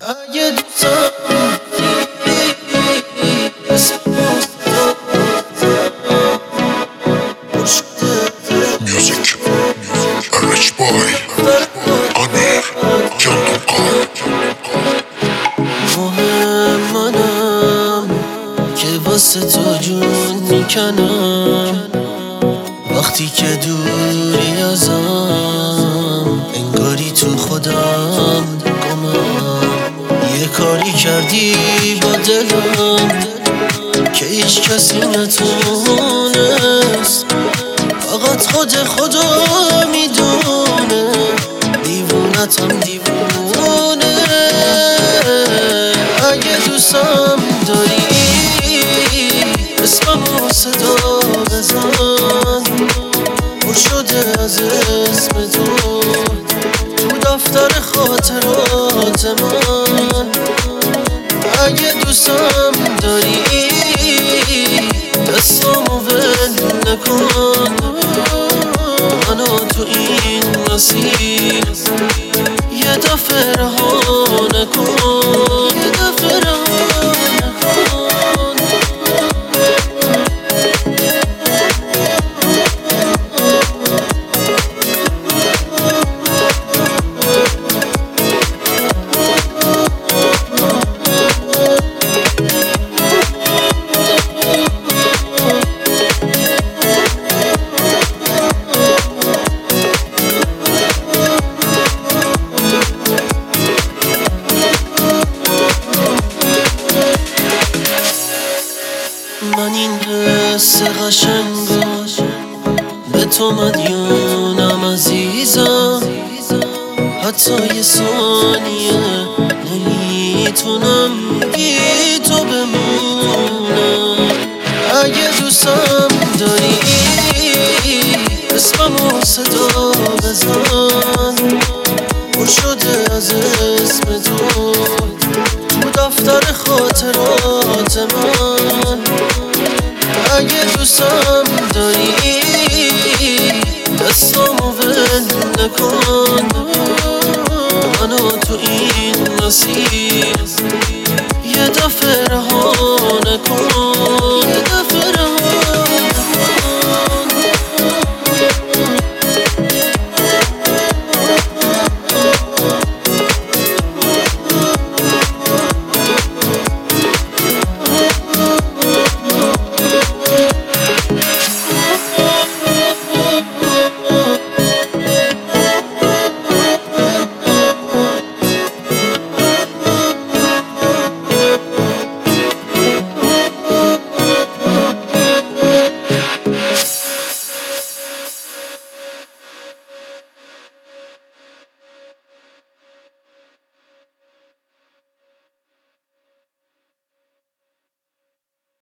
اگه دوستم Music, Rich Boy, Amir, Canım Kal. مهم منم که واسه تو جون میکنم وقتی که دوری ازم انگاری تو خودم گمم یه کاری کردی با دلم که هیچ کسی نتونست فقط خدا میدونه دیوونتم دیوونه اگه دوستم داری اسممو صدا بزن پر شده از اسم تو دفتر خاطرات من اگه دوستم داری دستامو ول نکن منو تو این مسیر یه دفعه رها نکن یه دفعه رها نکن من این حس قشنگا به تو مدیونم عزیزم حتی یه ثانیه نمیتونم بی تو بمونم اگه دوستم داری اسممو صدا بزن پر شده از اسم تو دفتر خاطرات من اگه دوستم داری دستامو ول نکن منو تو این مسیر